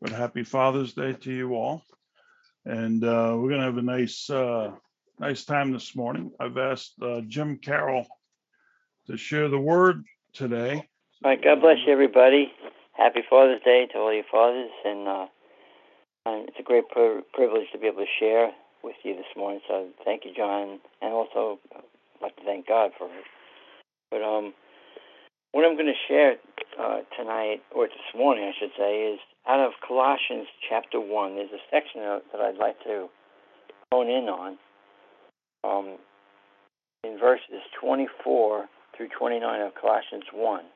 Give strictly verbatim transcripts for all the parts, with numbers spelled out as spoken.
But happy Father's Day to you all. And uh, we're going to have a nice, uh, nice time this morning. I've asked uh, Jim Carroll to share the word today. All right, God bless you, everybody. Happy Father's Day to all your fathers. And uh, it's a great pri- privilege to be able to share with you this morning. So thank you, John. And also, I'd like to thank God for it. But um, what I'm going to share uh, tonight, or this morning, I should say, is out of Colossians chapter one. There's a section that I'd like to hone in on um, in verses twenty-four through twenty-nine of Colossians one.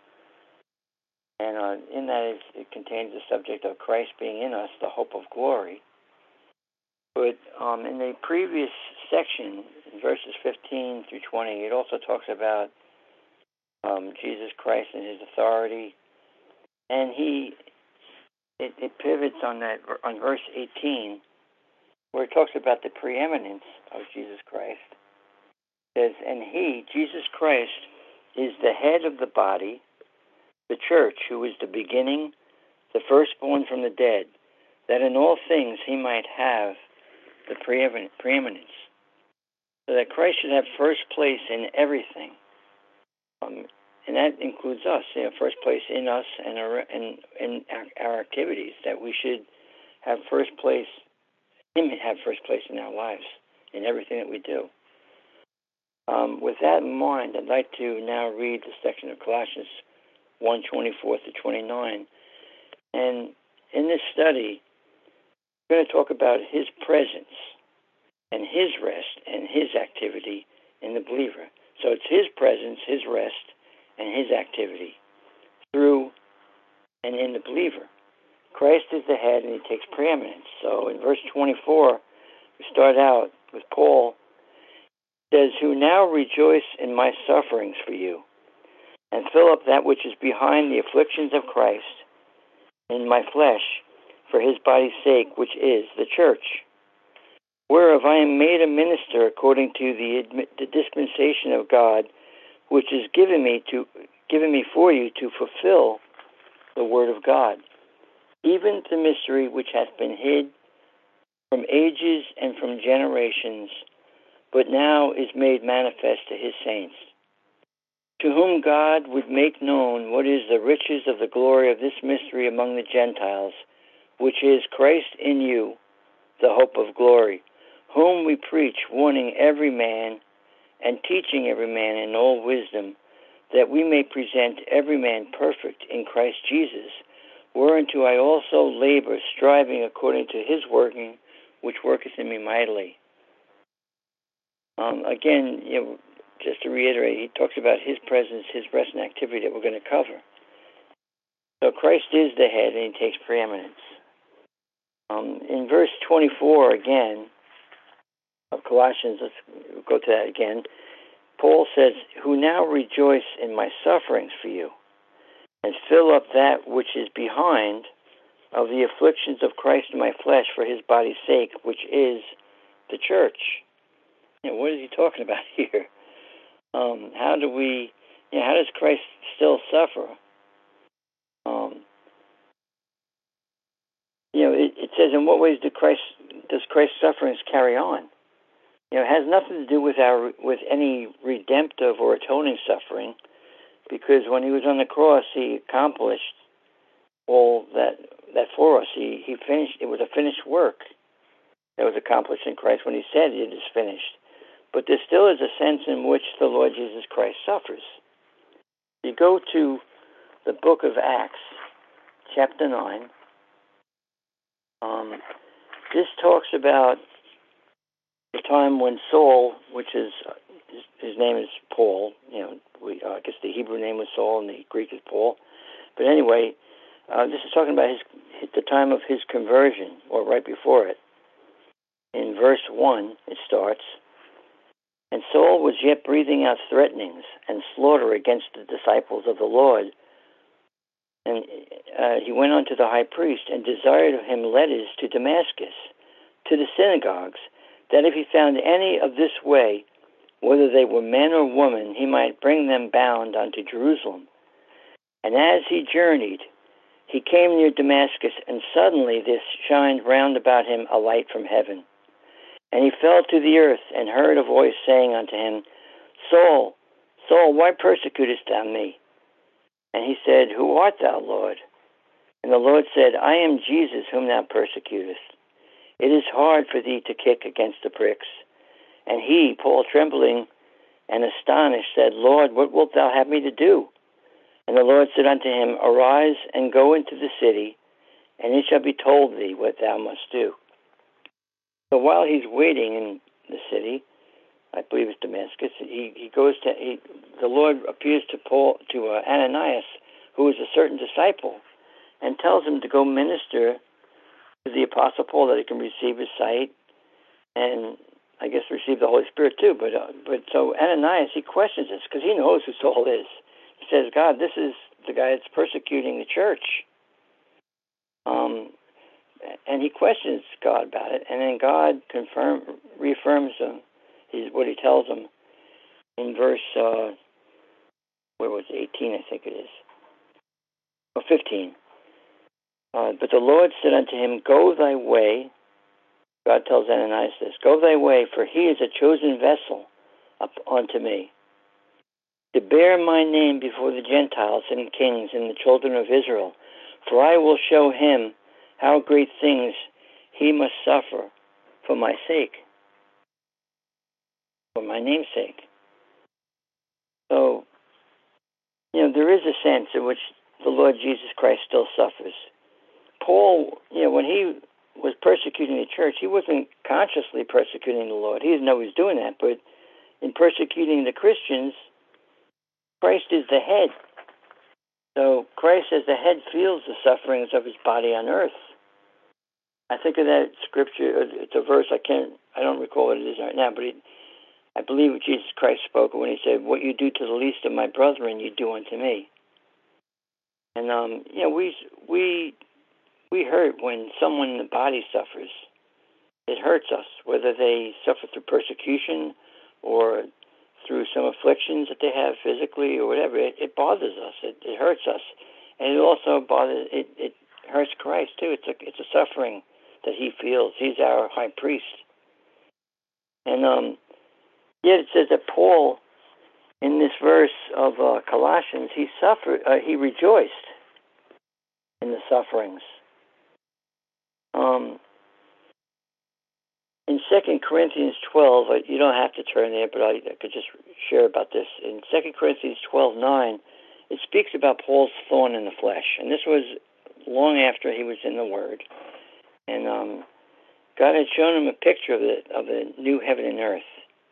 And uh, in that, it, it contains the subject of Christ being in us, the hope of glory. But um, in the previous section, in verses fifteen through twenty, it also talks about um, Jesus Christ and his authority. And he, it, it pivots on that on verse eighteen, where it talks about the preeminence of Jesus Christ. It says, and he, Jesus Christ, is the head of the body, the church, who is the beginning, the firstborn from the dead, that in all things he might have the preeminence. So that Christ should have first place in everything. Um, and that includes us, you know, first place in us and our, in, in our, our activities, that we should have first place, him have first place in our lives, in everything that we do. Um, with that in mind, I'd like to now read the section of Colossians one twenty-four to twenty-nine. And in this study, we're going to talk about his presence and his rest and his activity in the believer. So it's his presence, his rest, and his activity through and in the believer. Christ is the head, and he takes preeminence. So in verse twenty-four, we start out with Paul. It says, who now rejoice in my sufferings for you, and fill up that which is behind the afflictions of Christ in my flesh, for his body's sake, which is the church, whereof I am made a minister according to the, the dispensation of God, which is given me to given me for you to fulfill the word of God, even the mystery which hath been hid from ages and from generations, but now is made manifest to his saints, to whom God would make known what is the riches of the glory of this mystery among the Gentiles, which is Christ in you, the hope of glory, whom we preach, warning every man and teaching every man in all wisdom, that we may present every man perfect in Christ Jesus, whereunto I also labor, striving according to his working, which worketh in me mightily. Um, again, you know, just to reiterate, he talks about his presence, his rest and activity that we're going to cover. So Christ is the head, and he takes preeminence. Um, in verse twenty-four, again, of Colossians, let's go to that again. Paul says, who now rejoice in my sufferings for you, and fill up that which is behind of the afflictions of Christ in my flesh for his body's sake, which is the church. You know, what is he talking about here? Um, how do we, you know, how does Christ still suffer? Um, you know, it, it says, in what ways do Christ, does Christ's sufferings carry on? You know, it has nothing to do with our with any redemptive or atoning suffering, because when he was on the cross, he accomplished all that that for us. He he finished. It was a finished work that was accomplished in Christ when he said it is finished. But there still is a sense in which the Lord Jesus Christ suffers. You go to the book of Acts, chapter nine. Um, this talks about the time when Saul, which is his, his name is Paul. You know, we uh, I guess the Hebrew name was Saul and the Greek is Paul. But anyway, uh, this is talking about his the time of his conversion, or right before it. In verse one, it starts. And Saul was yet breathing out threatenings and slaughter against the disciples of the Lord. And uh, he went unto the high priest and desired of him letters to Damascus, to the synagogues, that if he found any of this way, whether they were men or women, he might bring them bound unto Jerusalem. And as he journeyed, he came near Damascus, and suddenly there shined round about him a light from heaven. And he fell to the earth, and heard a voice saying unto him, Saul, Saul, why persecutest thou me? And he said, Who art thou, Lord? And the Lord said, I am Jesus, whom thou persecutest. It is hard for thee to kick against the pricks. And he, Paul, trembling and astonished, said, Lord, what wilt thou have me to do? And the Lord said unto him, Arise and go into the city, and it shall be told thee what thou must do. So while he's waiting in the city, I believe it's Damascus, he, he goes to, he, the Lord appears to Paul, to uh, Ananias, who is a certain disciple, and tells him to go minister to the Apostle Paul that he can receive his sight, and I guess receive the Holy Spirit too. But uh, but so Ananias, he questions this because he knows who Saul is. He says, God, this is the guy that's persecuting the church. Um, and he questions God about it, and then God confirm reaffirms him. He's what he tells him in verse uh, where was it, eighteen, I think it is, or fifteen. Uh, but the Lord said unto him, Go thy way. God tells Ananias this, Go thy way, for he is a chosen vessel up unto me, to bear my name before the Gentiles and kings and the children of Israel. For I will show him how great things he must suffer for my sake, for my name's sake. So, you know, there is a sense in which the Lord Jesus Christ still suffers. Paul, you know, when he was persecuting the church, he wasn't consciously persecuting the Lord. He didn't know he was doing that, but in persecuting the Christians, Christ is the head. So Christ as the head feels the sufferings of his body on earth. I think of that scripture, it's a verse, I can't, I don't recall what it is right now, but it, I believe what Jesus Christ spoke when he said, What you do to the least of my brethren, you do unto me. And, um, you know, we, we, we hurt when someone in the body suffers. It hurts us, whether they suffer through persecution or through some afflictions that they have physically or whatever. It, it bothers us. It, it hurts us. And it also bothers, it, it hurts Christ too. It's a, it's a suffering that he feels. He's our high priest. And um, yet it says that Paul, in this verse of uh, Colossians, he suffered, uh, he rejoiced in the sufferings. Um, in Second Corinthians twelve, you don't have to turn there, but I, I could just share about this. In Second Corinthians twelve nine, it speaks about Paul's thorn in the flesh. And this was long after he was in the Word. And um, God had shown him a picture of the, of the new heaven and earth.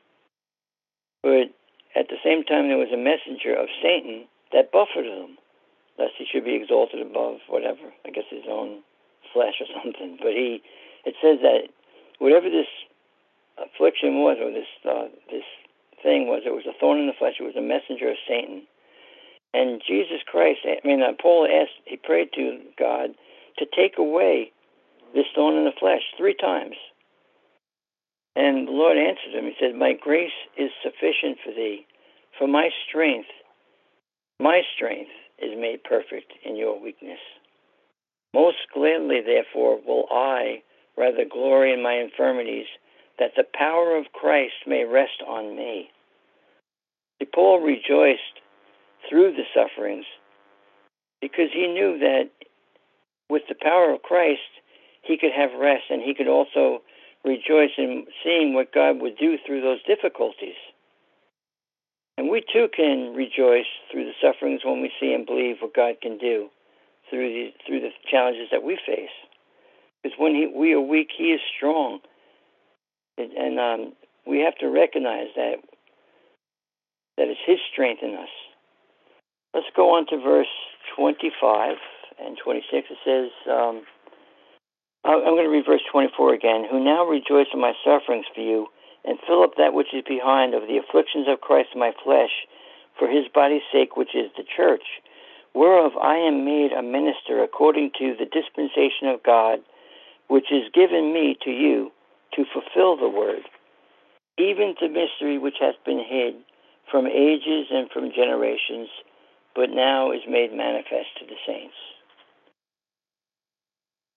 But at the same time, there was a messenger of Satan that buffeted him, lest he should be exalted above whatever, I guess his own flesh or something. But he, it says that whatever this affliction was, or this uh, this thing was, it was a thorn in the flesh. It was a messenger of Satan. And Jesus Christ, I mean, uh, Paul asked, he prayed to God to take away this thorn in the flesh three times. And the Lord answered him. He said, My grace is sufficient for thee, for my strength, my strength is made perfect in your weakness. Most gladly, therefore, will I rather glory in my infirmities, that the power of Christ may rest on me. See, Paul rejoiced through the sufferings because he knew that with the power of Christ, he could have rest, and he could also rejoice in seeing what God would do through those difficulties. And we too can rejoice through the sufferings when we see and believe what God can do through the, through the challenges that we face. Because when he, we are weak, he is strong. And, and um, we have to recognize that, that it's his strength in us. Let's go on to verse twenty-five and twenty-six. It says, um, I'm going to read verse twenty-four again. Who now rejoice in my sufferings for you, and fill up that which is behind of the afflictions of Christ in my flesh, for his body's sake, which is the church, whereof I am made a minister according to the dispensation of God, which is given me to you to fulfill the word, even the mystery which hath been hid from ages and from generations, but now is made manifest to the saints.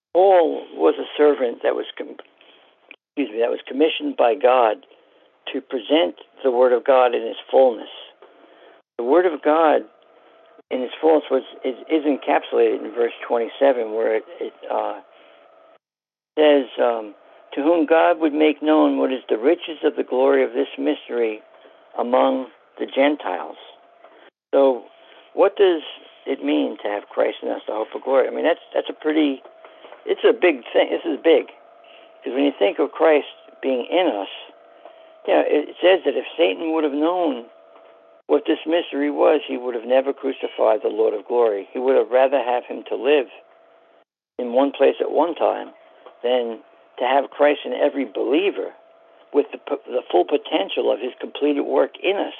Paul was a servant that was, com- excuse me, that was commissioned by God to present the Word of God in its fullness. The Word of God in its fullness was is, is encapsulated in verse twenty-seven, where it, it uh, says, um, "To whom God would make known what is the riches of the glory of this mystery among the Gentiles." So, what does it mean to have Christ in us, the hope of glory? I mean, that's that's a pretty, it's a big thing. This is big, because when you think of Christ being in us, you know, it says that if Satan would have known what this mystery was, he would have never crucified the Lord of glory. He would have rather have him to live in one place at one time than to have Christ in every believer with the, the full potential of his completed work in us.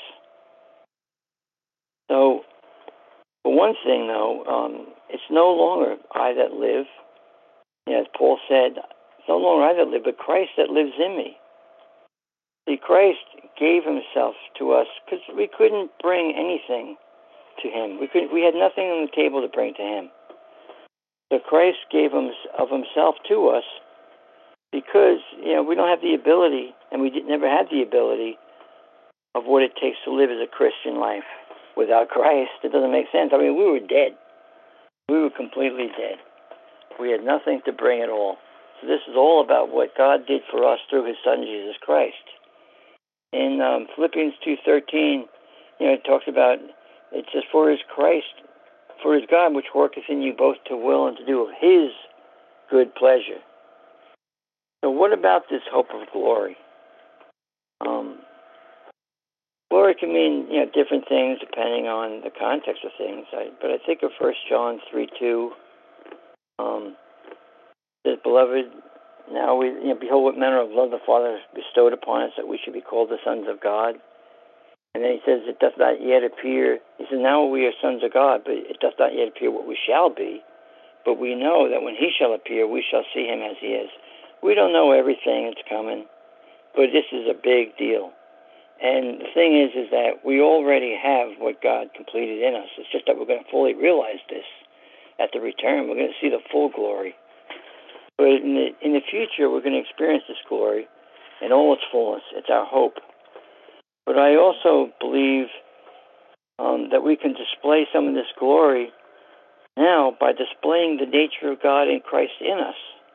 So, for one thing, though, um, it's no longer I that live. You know, as Paul said, it's no longer I that live, but Christ that lives in me. See, Christ gave himself to us because we couldn't bring anything to him. We could, we had nothing on the table to bring to him. So Christ gave him, of himself to us because, you know, we don't have the ability, and we did, never had the ability of what it takes to live as a Christian life. Without Christ, it doesn't make sense. I mean, we were dead. We were completely dead. We had nothing to bring at all. So this is all about what God did for us through his Son, Jesus Christ. In um, Philippians two thirteen, you know, it talks about, it says, for his Christ, for his God, which worketh in you both to will and to do of his good pleasure. So what about this hope of glory? Um, glory can mean, you know, different things depending on the context of things. I, but I think of First John three two. Um, it says, beloved, now we, you know, behold what manner of love the Father has bestowed upon us, that we should be called the sons of God. And then he says, it doth not yet appear, he says, now we are sons of God, but it doth not yet appear what we shall be. But we know that when he shall appear, we shall see him as he is. We don't know everything that's coming, but this is a big deal. And the thing is, is that we already have what God completed in us. It's just that we're going to fully realize this at the return. We're going to see the full glory. But in the, in the future, we're going to experience this glory in all its fullness. It's our hope. But I also believe um, that we can display some of this glory now by displaying the nature of God in Christ in us.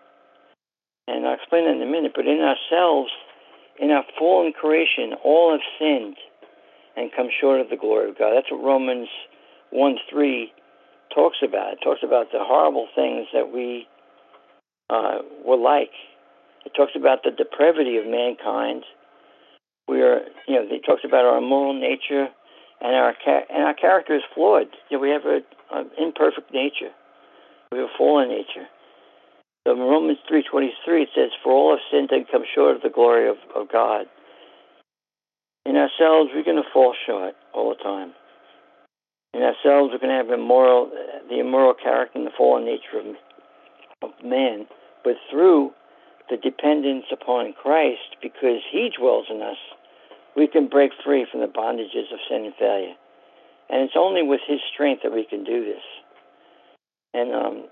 And I'll explain that in a minute. But in ourselves, in our fallen creation, all have sinned and come short of the glory of God. That's what Romans one three talks about. It talks about the horrible things that we uh, were like. It talks about the depravity of mankind. We are, you know, it talks about our immoral nature, and our and our character is flawed. You know, we have an imperfect nature. We have a fallen nature. So in Romans three twenty-three, it says, for all have sinned and come short of the glory of, of God. In ourselves, we're going to fall short all the time. In ourselves, we're going to have immoral, the immoral character and the fallen nature of, of man. But through the dependence upon Christ, because he dwells in us, we can break free from the bondages of sin and failure. And it's only with his strength that we can do this. And um,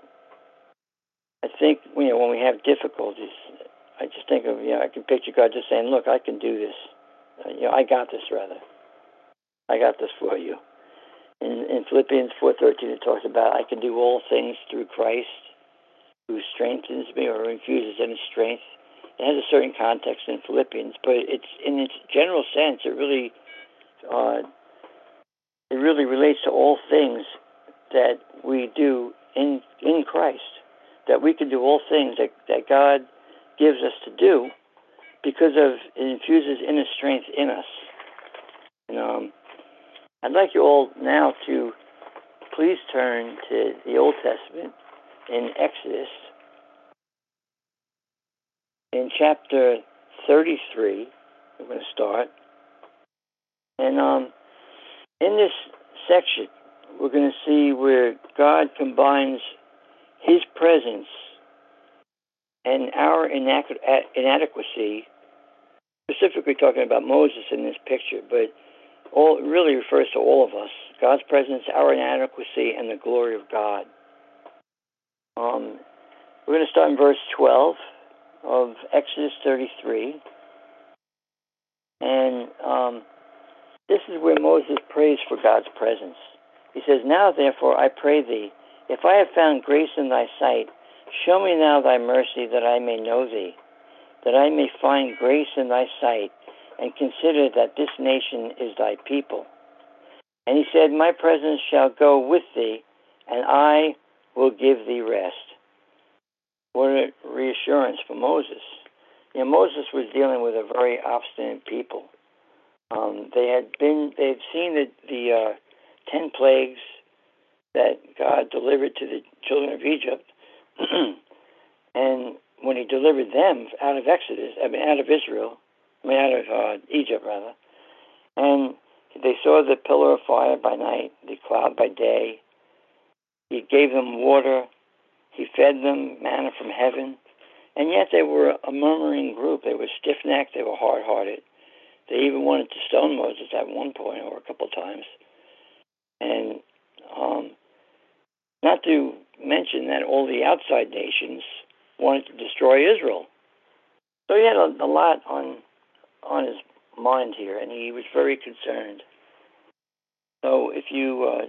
I think, you know, when we have difficulties, I just think of, you know, I can picture God just saying, look, I can do this. Uh, you know, I got this, rather. I got this for you. In, in Philippians four thirteen, it talks about, I can do all things through Christ, who strengthens me or infuses any strength. It has a certain context in Philippians, but it's in its general sense, it really, uh, it really relates to all things that we do in in Christ. That we can do all things that, that God gives us to do because of it infuses inner strength in us. And um, I'd like you all now to please turn to the Old Testament in Exodus, in chapter thirty-three. We're going to start. And um, in this section, we're going to see where God combines his presence and our inadequacy, specifically talking about Moses in this picture, but all it really refers to all of us. God's presence, our inadequacy, and the glory of God. Um, We're going to start in verse twelve of Exodus thirty-three. And um, this is where Moses prays for God's presence. He says, "Now, therefore, I pray thee, if I have found grace in thy sight, show me now thy mercy, that I may know thee, that I may find grace in thy sight, and consider that this nation is thy people." And he said, "My presence shall go with thee, and I will give thee rest." What a reassurance for Moses. You know, Moses was dealing with a very obstinate people. Um, they had been, they had seen the, the uh, ten plagues that God delivered to the children of Egypt, and when He delivered them out of Exodus, I mean, out of Israel, I mean, out of uh, Egypt rather, and they saw the pillar of fire by night, the cloud by day. He gave them water. He fed them manna from heaven. And yet they were a murmuring group. They were stiff-necked. They were hard-hearted. They even wanted to stone Moses at one point or a couple times. And um, not to mention that all the outside nations wanted to destroy Israel. So he had a, a lot on on his mind here, and he was very concerned. So if you, uh,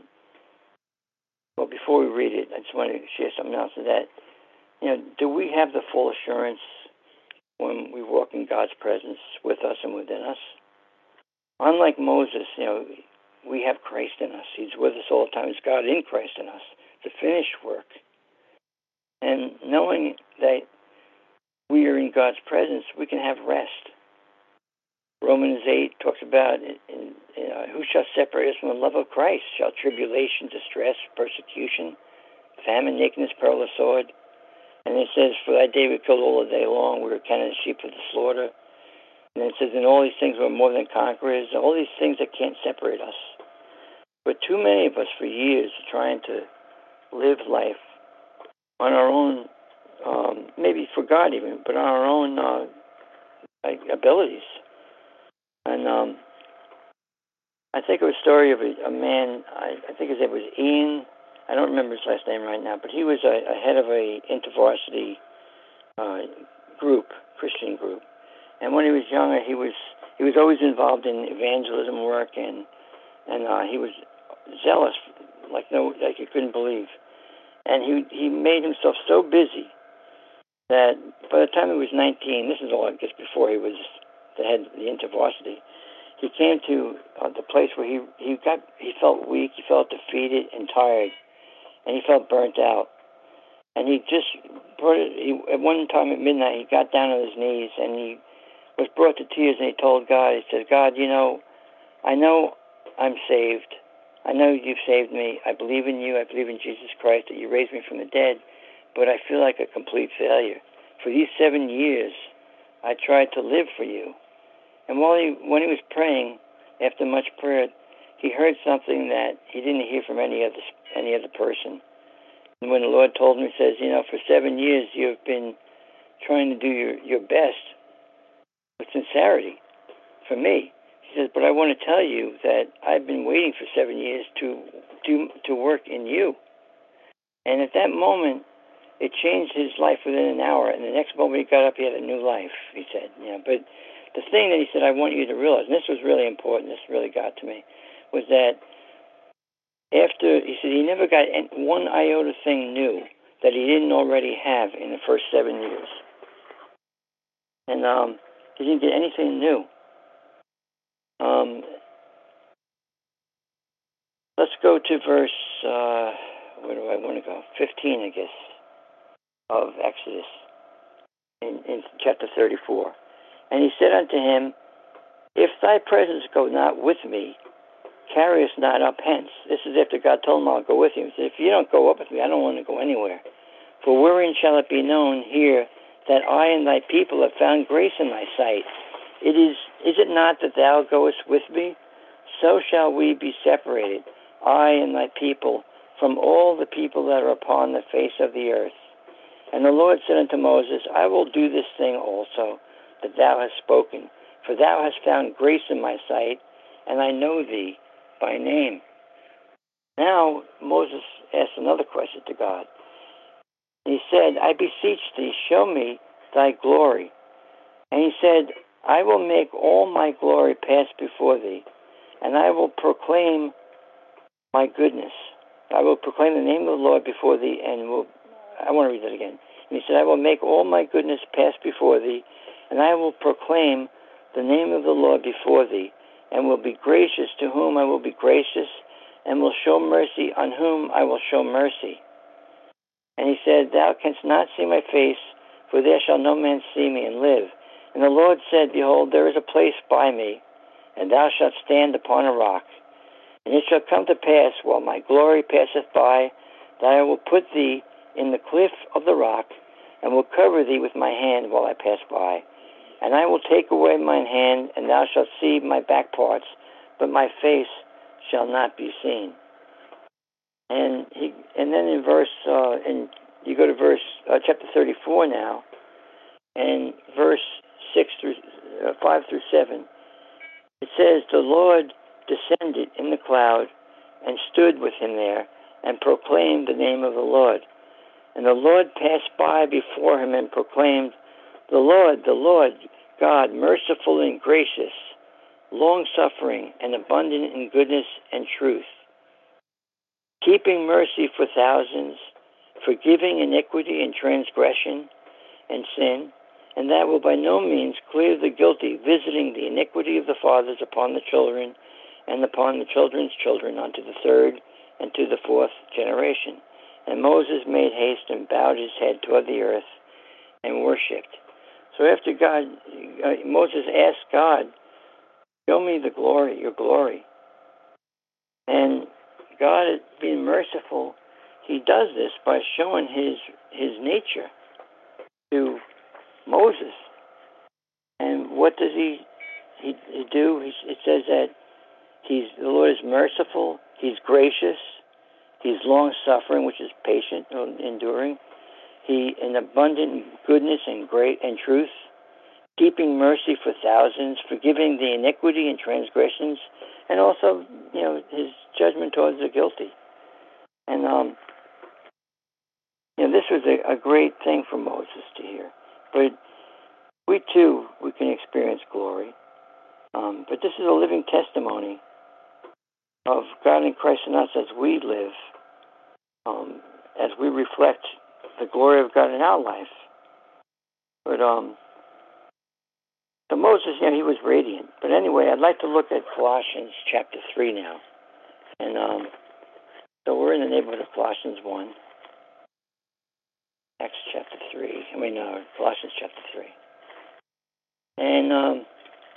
well, before we read it, I just want to share something else of that. You know, do we have the full assurance when we walk in God's presence with us and within us? Unlike Moses, you know, we have Christ in us. He's with us all the time. It's God in Christ in us, the finished work. And knowing that we are in God's presence, we can have rest. Romans eight talks about, in, in, uh, who shall separate us from the love of Christ? Shall tribulation, distress, persecution, famine, nakedness, peril, or sword? And it says, for thy day we killed all the day long. We were counted as sheep for the slaughter. And it says, in all these things we're more than conquerors. All these things that can't separate us. But too many of us for years are trying to live life on our own, um, maybe for God even, but on our own uh, abilities. And um, I think of a story of a, a man, I, I think his name was Ian. I don't remember his last name right now, but he was a, a head of a InterVarsity uh, group, Christian group. And when he was younger, he was he was always involved in evangelism work, and and uh, he was zealous, like no, like you couldn't believe. And he he made himself so busy that by the time he was nineteen, this is all I guess before he was the head of the InterVarsity, he came to uh, the place where he he got he felt weak, he felt defeated and tired, and he felt burnt out. And he just brought it. He, at one time at midnight, he got down on his knees and he was brought to tears, and he told God, he said, God, you know, I know I'm saved. I know you've saved me. I believe in you. I believe in Jesus Christ, that you raised me from the dead, but I feel like a complete failure. For these seven years, I tried to live for you. And while he, when he was praying, after much prayer, he heard something that he didn't hear from any other, any other person. And when the Lord told him, he says, you know, for seven years you've been trying to do your, your best with sincerity for me. He says, but I want to tell you that I've been waiting for seven years to do to work in you. And at that moment, it changed his life within an hour. And the next moment he got up, he had a new life, he said. You know, but the thing that he said, I want you to realize, and this was really important, this really got to me, was that after, he said he never got one iota thing new that he didn't already have in the first seven years. And um, he didn't get anything new. Um, let's go to verse, uh, where do I want to go? fifteen, I guess, of Exodus in, in chapter thirty-four. And he said unto him, if thy presence go not with me, carry us not up hence. This is after God told him, I'll go with you. He said, if you don't go up with me, I don't want to go anywhere. For wherein shall it be known here that I and thy people have found grace in thy sight? It is, is it not that thou goest with me? So shall we be separated, I and thy people, from all the people that are upon the face of the earth. And the Lord said unto Moses, I will do this thing also that thou hast spoken, for thou hast found grace in my sight, and I know thee by name. Now Moses asked another question to God. And he said, I beseech thee, show me thy glory. And he said, I will make all my glory pass before thee, and I will proclaim my goodness. I will proclaim the name of the Lord before thee, and will, I want to read that again. And he said, I will make all my goodness pass before thee, and I will proclaim the name of the Lord before thee, and will be gracious to whom I will be gracious, and will show mercy on whom I will show mercy. And he said, Thou canst not see my face, for there shall no man see me and live. And the Lord said, Behold, there is a place by me, and thou shalt stand upon a rock. And it shall come to pass, while my glory passeth by, that I will put thee in the cliff of the rock, and will cover thee with my hand while I pass by. And I will take away mine hand, and thou shalt see my back parts, but my face shall not be seen. And he, and then in verse, uh, and you go to verse uh, chapter thirty-four now, and verse six through uh, five through seven. It says, The Lord descended in the cloud, and stood with him there, and proclaimed the name of the Lord. And the Lord passed by before him, and proclaimed, The Lord, the Lord, God, merciful and gracious, long-suffering, and abundant in goodness and truth, keeping mercy for thousands, forgiving iniquity and transgression and sin, and that will by no means clear the guilty, visiting the iniquity of the fathers upon the children, and upon the children's children unto the third and to the fourth generation. And Moses made haste and bowed his head toward the earth and worshipped. So after God, uh, Moses asked God, show me the glory, your glory. And God, being merciful, he does this by showing his his nature to Moses. And what does he he, he do? He, it says that he's the Lord is merciful, he's gracious, he's long-suffering, which is patient, enduring. He in abundant goodness and great and truth, keeping mercy for thousands, forgiving the iniquity and transgressions, and also, you know, his judgment towards the guilty. And um, you know, this was a, a great thing for Moses to hear. But we too, we can experience glory. Um, but this is a living testimony of God in Christ in us as we live, um, as we reflect the glory of God in our life. But um, so Moses, you know, he was radiant. But anyway, I'd like to look at Colossians chapter three now. And um, so we're in the neighborhood of Colossians one. Acts chapter three. I mean, no, Colossians chapter three. And um,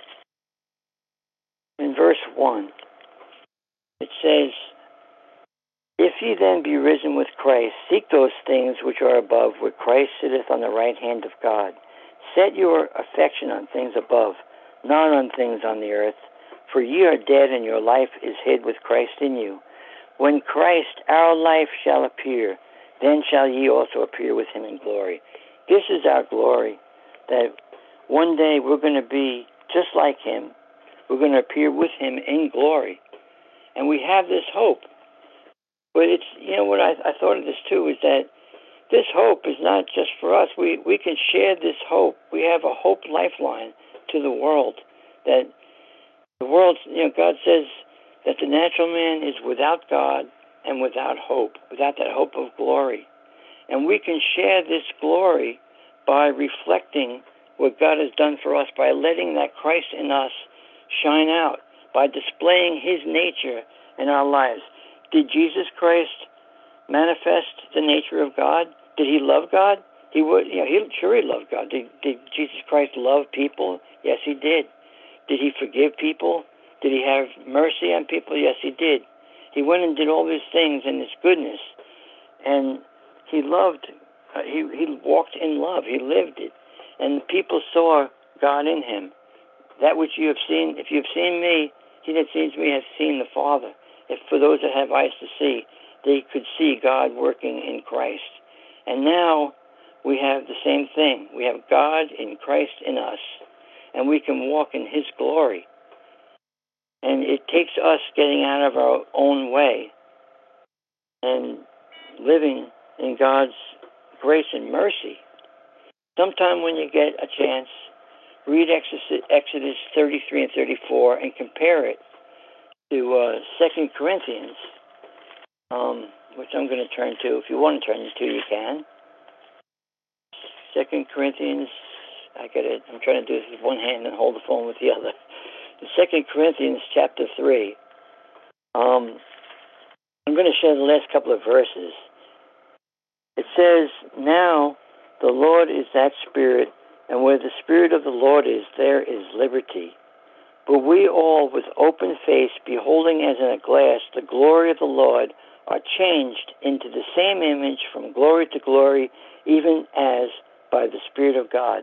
in verse one, it says, If ye then be risen with Christ, seek those things which are above, where Christ sitteth on the right hand of God. Set your affection on things above, not on things on the earth. For ye are dead, and your life is hid with Christ in you. When Christ, our life, shall appear, then shall ye also appear with him in glory. This is our glory, that one day we're going to be just like him. We're going to appear with him in glory. And we have this hope. But it's, you know, what I, I thought of this too, is that this hope is not just for us. We, we can share this hope. We have a hope lifeline to the world. That the world, you know, God says that the natural man is without God and without hope, without that hope of glory. And we can share this glory by reflecting what God has done for us, by letting that Christ in us shine out, by displaying his nature in our lives. Did Jesus Christ manifest the nature of God? Did he love God? He would, you know, he sure he loved God. Did, did Jesus Christ love people? Yes, he did. Did he forgive people? Did he have mercy on people? Yes, he did. He went and did all these things in his goodness, and he loved. Uh, he he walked in love. He lived it, and people saw God in him. That which you have seen, if you have seen me, he that sees me has seen the Father. If for those that have eyes to see, they could see God working in Christ. And now we have the same thing. We have God in Christ in us, and we can walk in his glory. And it takes us getting out of our own way and living in God's grace and mercy. Sometime when you get a chance, read Exodus thirty-three and thirty-four and compare it to uh, Second Corinthians, um, which I'm going to turn to. If you want to turn to, you can. Second Corinthians, I got it. I'm trying to do this with one hand and hold the phone with the other. The Second Corinthians chapter three. Um, I'm going to share the last couple of verses. It says, "Now the Lord is that Spirit, and where the Spirit of the Lord is, there is liberty. But we all, with open face, beholding as in a glass the glory of the Lord, are changed into the same image from glory to glory, even as by the Spirit of God."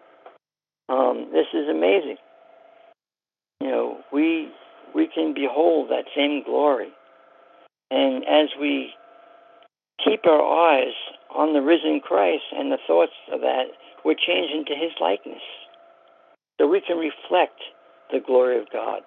Um, this is amazing. You know, we we can behold that same glory. And as we keep our eyes on the risen Christ and the thoughts of that, we're changed into his likeness. So we can reflect the glory of God.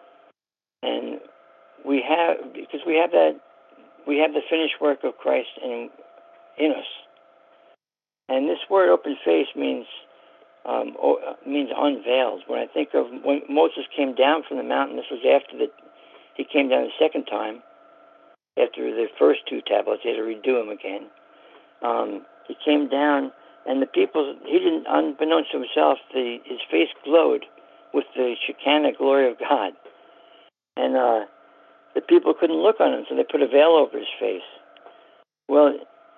And we have, because we have that, we have the finished work of Christ in, in us. And this word open face means um, means unveiled. When I think of when Moses came down from the mountain, this was after the, he came down the second time. After the first two tablets, he had to redo them again. Um, he came down, and the people, he didn't, unbeknownst to himself, the, his face glowed with the Shekinah glory of God. And uh, the people couldn't look on him, so they put a veil over his face. Well,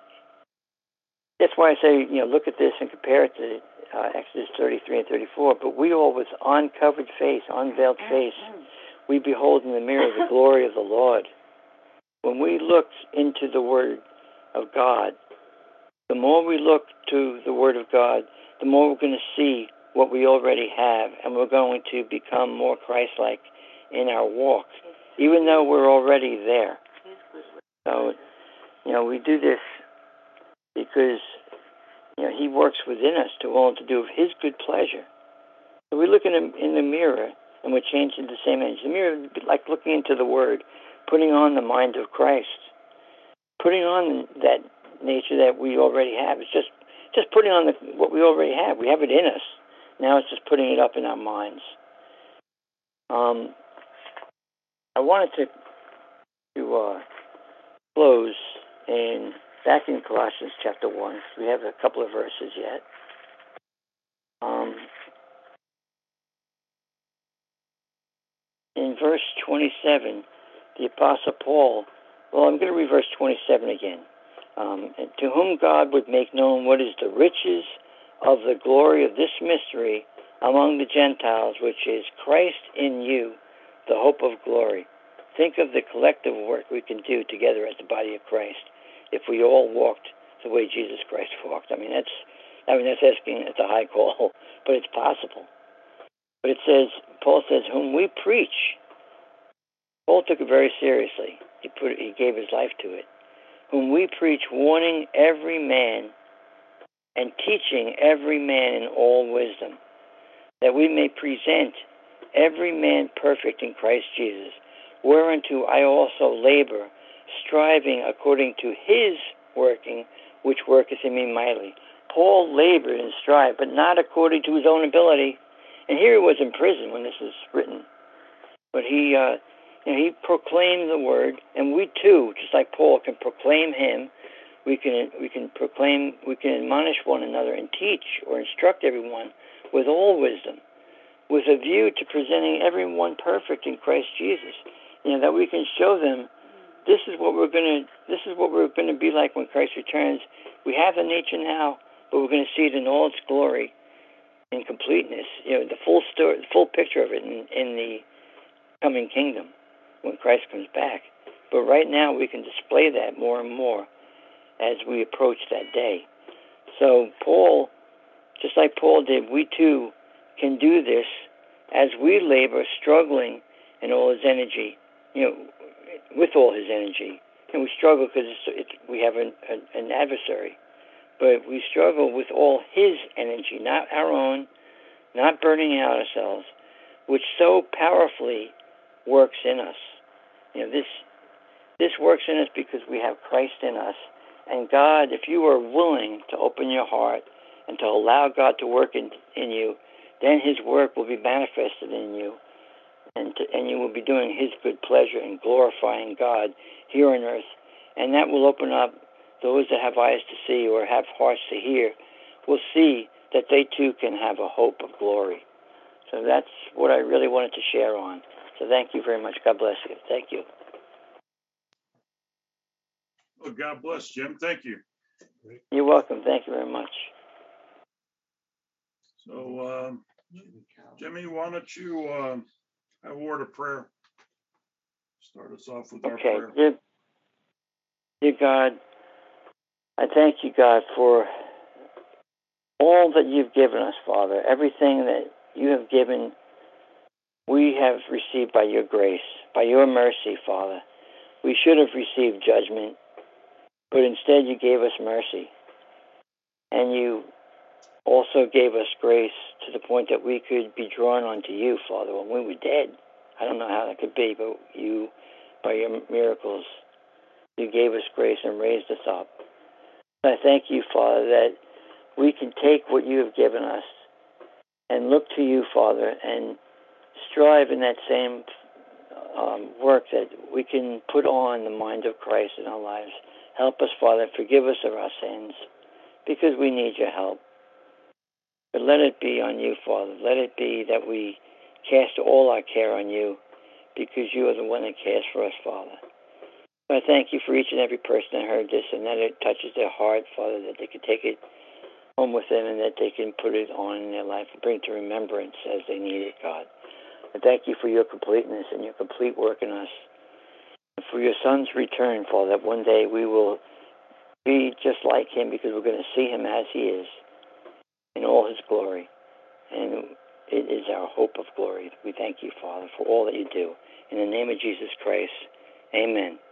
that's why I say, you know, look at this and compare it to uh, Exodus thirty-three and thirty-four. But we all, with uncovered face, unveiled face, we behold in the mirror the glory of the Lord. When we look into the Word of God, the more we look to the Word of God, the more we're going to see what we already have, and we're going to become more Christ-like in our walk, even though we're already there. So, you know, we do this because, you know, he works within us to all to do of his good pleasure. So we look in the, in the mirror, and we're changed into the same image. The mirror, like looking into the Word, putting on the mind of Christ, putting on that nature that we already have. It's just just putting on the, what we already have. We have it in us. Now it's just putting it up in our minds. Um, I wanted to to uh, close in back in Colossians chapter one. We have a couple of verses yet. Um, in verse twenty-seven, the Apostle Paul, well, I'm going to read verse twenty-seven again. Um, to whom God would make known what is the riches of the glory of this mystery among the Gentiles, which is Christ in you, the hope of glory. Think of the collective work we can do together as the body of Christ if we all walked the way Jesus Christ walked. I mean, that's, I mean, that's asking, it's a high call, but it's possible. But it says, Paul says, whom we preach. Paul took it very seriously. He put, he gave his life to it. Whom we preach, warning every man and teaching every man in all wisdom, that we may present every man perfect in Christ Jesus, whereunto I also labor, striving according to his working, which worketh in me mightily. Paul labored and strived, but not according to his own ability. And here he was in prison when this was written. But he, uh, you know, he proclaimed the word, and we too, just like Paul, can proclaim him. We can we can proclaim, we can admonish one another and teach or instruct everyone with all wisdom, with a view to presenting everyone perfect in Christ Jesus. You know, that we can show them this is what we're gonna this is what we're gonna be like when Christ returns. We have the nature now, but we're going to see it in all its glory and completeness. You know, the full story, the full picture of it in, in the coming kingdom when Christ comes back. But right now we can display that more and more as we approach that day. So Paul, just like Paul did, we too can do this as we labor, struggling in all his energy, you know, with all his energy. And we struggle because it's, it's, we have an, an, an adversary. But we struggle with all his energy, not our own, not burning out ourselves, which so powerfully works in us. You know, this this works in us because we have Christ in us, And God, if you are willing to open your heart and to allow God to work in, in you, then his work will be manifested in you. And, to, and you will be doing his good pleasure and glorifying God here on earth. And that will open up those that have eyes to see or have hearts to hear, will see that they too can have a hope of glory. So that's what I really wanted to share on. So thank you very much. God bless you. Thank you. Well, God bless, Jim. Thank you. You're welcome. Thank you very much. So, um, Jimmy, why don't you um, have a word of prayer? Start us off with our Okay. prayer. Dear, dear God, I thank you, God, for all that you've given us, Father. Everything that you have given, we have received by your grace, by your mercy, Father. We should have received judgment, but instead you gave us mercy. And you also gave us grace to the point that we could be drawn unto you, Father, when we were dead. I don't know how that could be, but you, by your miracles, you gave us grace and raised us up. I thank you, Father, that we can take what you have given us and look to you, Father, and strive in that same um, work that we can put on the mind of Christ in our lives. Help us, Father, forgive us of our sins, because we need your help. But let it be on you, Father. Let it be that we cast all our care on you, because you are the one that cares for us, Father. So I thank you for each and every person that heard this, and that it touches their heart, Father, that they can take it home with them and that they can put it on in their life and bring it to remembrance as they need it, God. I thank you for your completeness and your complete work in us. And for your Son's return, Father, that one day we will be just like him, because we're going to see him as he is in all his glory. And it is our hope of glory. We thank you, Father, for all that you do. In the name of Jesus Christ, amen.